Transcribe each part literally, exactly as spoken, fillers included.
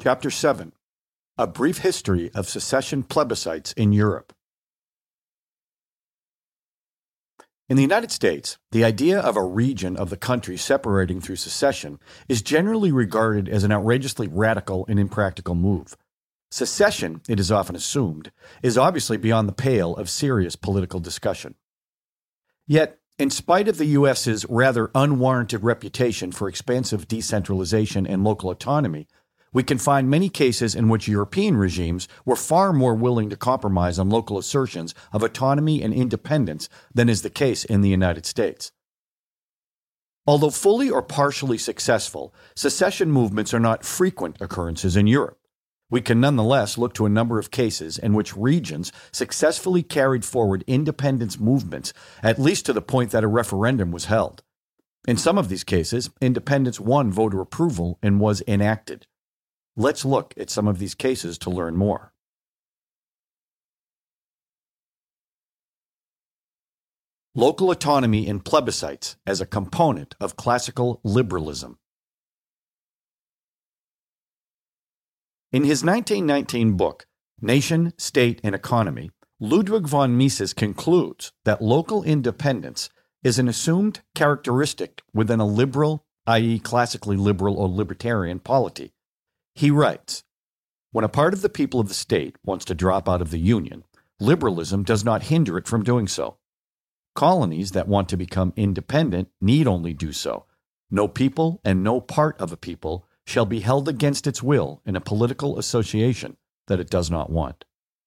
Chapter seven. A Brief History of Secession Plebiscites in Europe. In the United States, the idea of a region of the country separating through secession is generally regarded as an outrageously radical and impractical move. Secession, it is often assumed, is obviously beyond the pale of serious political discussion. Yet, in spite of the U S's rather unwarranted reputation for expansive decentralization and local autonomy, we can find many cases in which European regimes were far more willing to compromise on local assertions of autonomy and independence than is the case in the United States. Although fully or partially successful, secession movements are not frequent occurrences in Europe. We can nonetheless look to a number of cases in which regions successfully carried forward independence movements, at least to the point that a referendum was held. In some of these cases, independence won voter approval and was enacted. Let's look at some of these cases to learn more. Local autonomy in plebiscites as a component of classical liberalism. In his nineteen nineteen book, Nation, State, and Economy, Ludwig von Mises concludes that local independence is an assumed characteristic within a liberal, that is classically liberal or libertarian polity. He writes, "When a part of the people of the state wants to drop out of the Union, liberalism does not hinder it from doing so. Colonies that want to become independent need only do so. No people and no part of a people shall be held against its will in a political association that it does not want."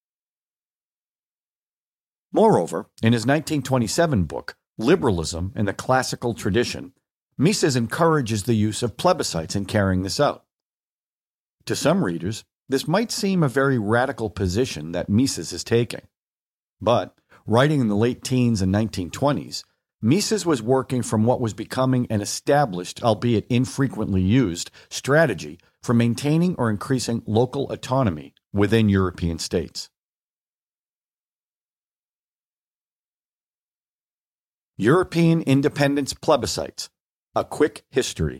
Moreover, in his nineteen twenty-seven book, Liberalism in the Classical Tradition, Mises encourages the use of plebiscites in carrying this out. To some readers, this might seem a very radical position that Mises is taking. But, writing in the late teens and nineteen twenties, Mises was working from what was becoming an established, albeit infrequently used, strategy for maintaining or increasing local autonomy within European states. European independence plebiscites, a quick history.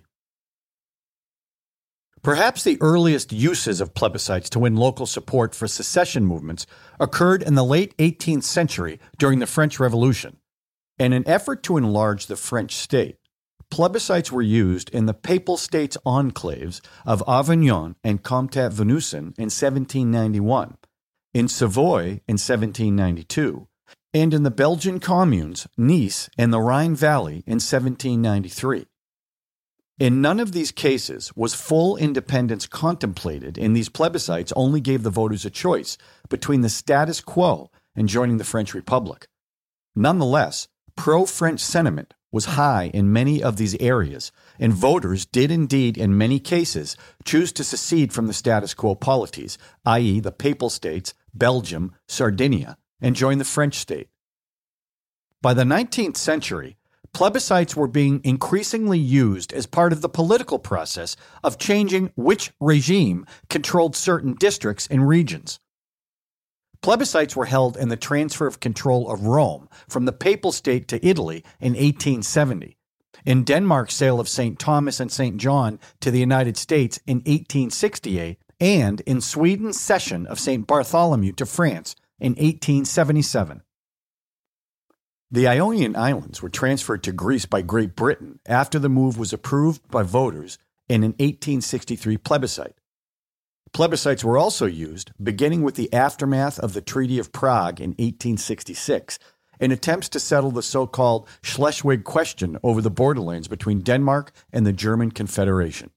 Perhaps the earliest uses of plebiscites to win local support for secession movements occurred in the late eighteenth century during the French Revolution. In an effort to enlarge the French state, plebiscites were used in the Papal States enclaves of Avignon and Comtat-Venusin in seventeen ninety-one, in Savoy in seventeen ninety-two, and in the Belgian communes Nice and the Rhine Valley in seventeen ninety-three. In none of these cases was full independence contemplated, and these plebiscites only gave the voters a choice between the status quo and joining the French Republic. Nonetheless, pro-French sentiment was high in many of these areas, and voters did indeed, in many cases, choose to secede from the status quo polities, that is the Papal States, Belgium, Sardinia, and join the French state. By the nineteenth century, plebiscites were being increasingly used as part of the political process of changing which regime controlled certain districts and regions. Plebiscites were held in the transfer of control of Rome from the Papal State to Italy in eighteen seventy, in Denmark's sale of Saint Thomas and Saint John to the United States in eighteen sixty-eight, and in Sweden's cession of Saint Bartholomew to France in eighteen seventy-seven. The Ionian Islands were transferred to Greece by Great Britain after the move was approved by voters in an eighteen sixty-three plebiscite. Plebiscites were also used, beginning with the aftermath of the Treaty of Prague in eighteen sixty-six, in attempts to settle the so-called Schleswig question over the borderlands between Denmark and the German Confederation.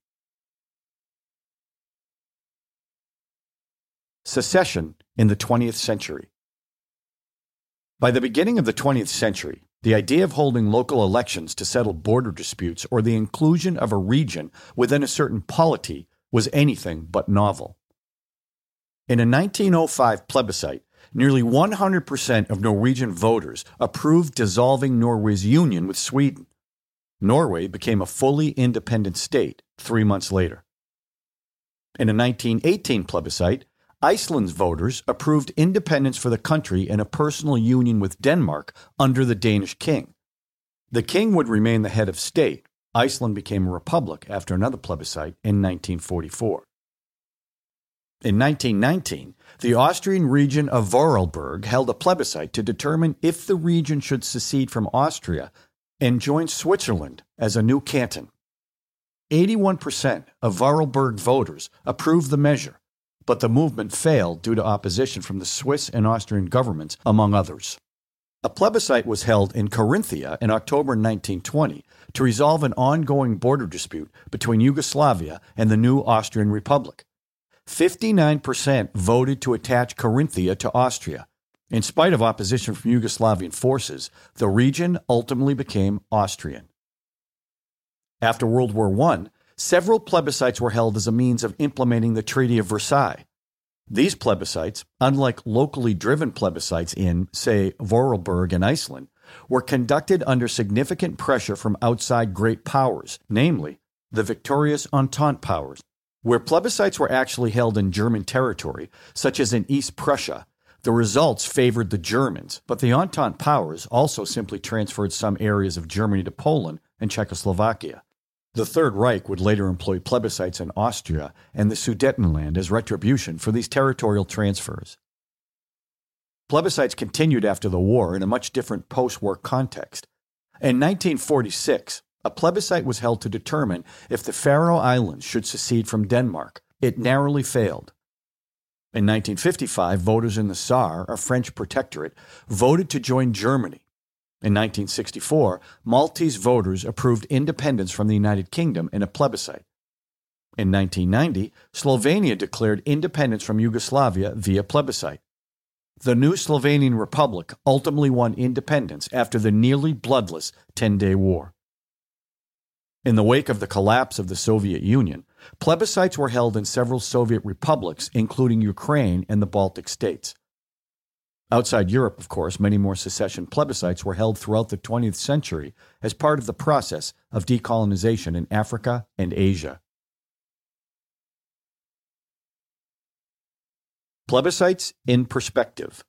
Secession in the twentieth century. By the beginning of the twentieth century, the idea of holding local elections to settle border disputes or the inclusion of a region within a certain polity was anything but novel. In a nineteen oh five plebiscite, nearly one hundred percent of Norwegian voters approved dissolving Norway's union with Sweden. Norway became a fully independent state three months later. In a nineteen eighteen plebiscite, Iceland's voters approved independence for the country and a personal union with Denmark under the Danish king. The king would remain the head of state. Iceland became a republic after another plebiscite in nineteen forty-four. In nineteen nineteen, the Austrian region of Vorarlberg held a plebiscite to determine if the region should secede from Austria and join Switzerland as a new canton. eighty-one percent of Vorarlberg voters approved the measure, but the movement failed due to opposition from the Swiss and Austrian governments, among others. A plebiscite was held in Carinthia in October nineteen twenty to resolve an ongoing border dispute between Yugoslavia and the new Austrian Republic. fifty-nine percent voted to attach Carinthia to Austria. In spite of opposition from Yugoslavian forces, the region ultimately became Austrian. After World War One, several plebiscites were held as a means of implementing the Treaty of Versailles. These plebiscites, unlike locally driven plebiscites in, say, Vorarlberg in Iceland, were conducted under significant pressure from outside great powers, namely the victorious Entente powers. Where plebiscites were actually held in German territory, such as in East Prussia, the results favored the Germans, but the Entente powers also simply transferred some areas of Germany to Poland and Czechoslovakia. The Third Reich would later employ plebiscites in Austria and the Sudetenland as retribution for these territorial transfers. Plebiscites continued after the war in a much different post-war context. In nineteen forty-six, a plebiscite was held to determine if the Faroe Islands should secede from Denmark. It narrowly failed. In nineteen fifty-five, voters in the Saar, a French protectorate, voted to join Germany. In nineteen sixty-four, Maltese voters approved independence from the United Kingdom in a plebiscite. In nineteen ninety, Slovenia declared independence from Yugoslavia via plebiscite. The new Slovenian Republic ultimately won independence after the nearly bloodless Ten-Day War. In the wake of the collapse of the Soviet Union, plebiscites were held in several Soviet republics, including Ukraine and the Baltic states. Outside Europe, of course, many more secession plebiscites were held throughout the twentieth century as part of the process of decolonization in Africa and Asia. Plebiscites in perspective.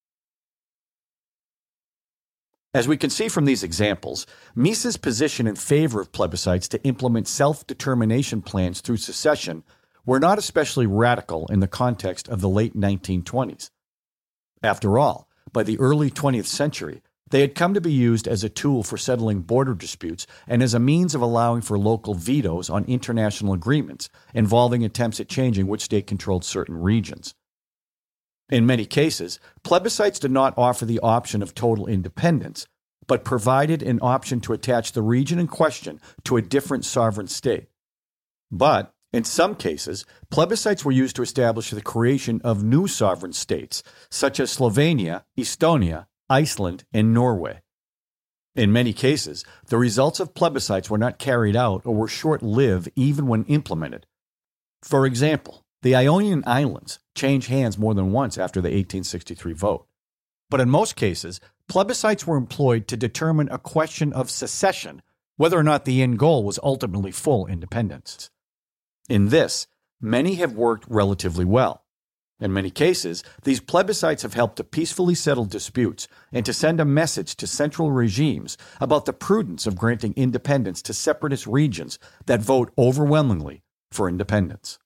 As we can see from these examples, Mises' position in favor of plebiscites to implement self-determination plans through secession were not especially radical in the context of the late nineteen twenties. After all, by the early twentieth century, they had come to be used as a tool for settling border disputes and as a means of allowing for local vetoes on international agreements involving attempts at changing which state controlled certain regions. In many cases, plebiscites did not offer the option of total independence, but provided an option to attach the region in question to a different sovereign state. But, in some cases, plebiscites were used to establish the creation of new sovereign states, such as Slovenia, Estonia, Iceland, and Norway. In many cases, the results of plebiscites were not carried out or were short-lived even when implemented. For example, the Ionian Islands changed hands more than once after the eighteen sixty-three vote. But in most cases, plebiscites were employed to determine a question of secession, whether or not the end goal was ultimately full independence. In this, many have worked relatively well. In many cases, these plebiscites have helped to peacefully settle disputes and to send a message to central regimes about the prudence of granting independence to separatist regions that vote overwhelmingly for independence.